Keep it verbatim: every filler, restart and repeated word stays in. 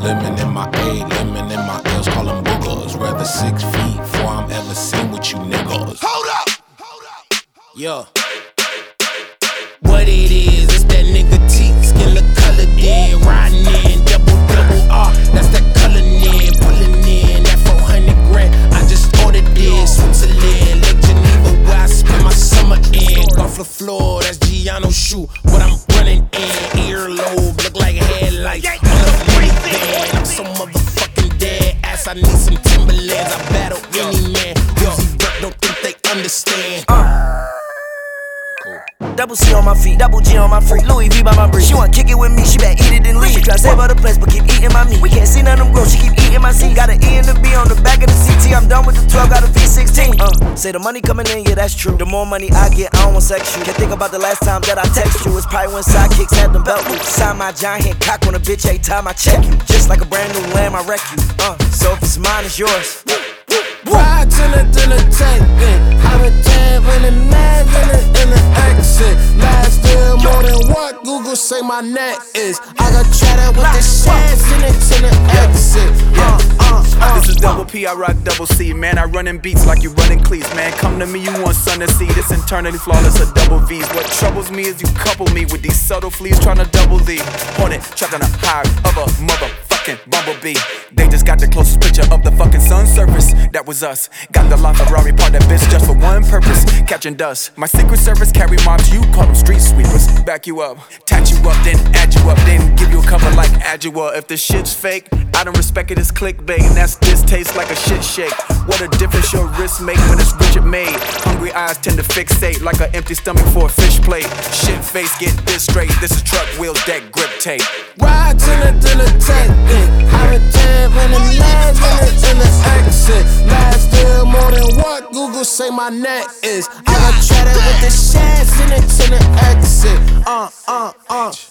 lemon in my A, lemon in my L's, call them boogers. Rather six feet before I'm ever seen with you niggas. Hold up! Hold up! Yeah. What it is, it's that nigga T, skin the color in, riding in, double double R, that's that color in, pulling in, that four hundred grand, I just ordered this, Switzerland, Lake Geneva, where I spend my summer in, off the floor, that's Giano shoe, what I'm running in, earlobe, look like headlights, on a minivan, I'm so motherfucking dead ass, I need some Timberlands, I battle any man, Uzi Vert, don't think they understand. Uh. Double C on my feet, double G on my freak, Louis V by my brief. She wanna kick it with me, she better eat it and leave. She try to save all the place, but keep eating my meat. We can't see none of them grow, she keep eating my seed. Got an E and a B on the back of the C T. I'm done with the twelve, got a V sixteen. Uh, say the money coming in, yeah, that's true. The more money I get, I don't want sex you. Can't think about the last time that I text you. It's probably when sidekicks had them belt loops. Sign my giant hand cock on a bitch every time I check you. Just like a brand new lamb, I wreck you. Uh, so if it's mine, it's yours. Ride to the, to the tank, I'm a jab in the mag in the, in the exit. Last year more than what Google say my net is. I got chatter with the shares in it to the exit. Uh, uh, uh, this is double P, I rock double C. Man, I run in beats like you running cleats. Man, come to me, you want sun to see. This internally flawless, a double V's. What troubles me is you couple me with these subtle fleas trying to double the hornet, trapped on a high of a motherfucking bumblebee. They just got the closest picture of the fucking sun's surface. That was us. Got the LaFerrari part that bitch just for one purpose, catching dust. My secret service carry mobs, you call them street sweepers. Back you up, tat you up, then add you up, then give you a cover like Adjua. If the shit's fake, I don't respect it as clickbait, and that's this tastes like a shit shake. What a difference your wrist make when it's Richard made. Hungry eyes tend to fixate like an empty stomach for a fish plate. Shit face, get this straight. This is truck wheels, deck grip tape. Ride to the, to the tank, I'm a jab in the mag in the, in the exit. Last year more than what Google say my net is. I got chatter with the shares in it to the exit. Uh, uh, uh.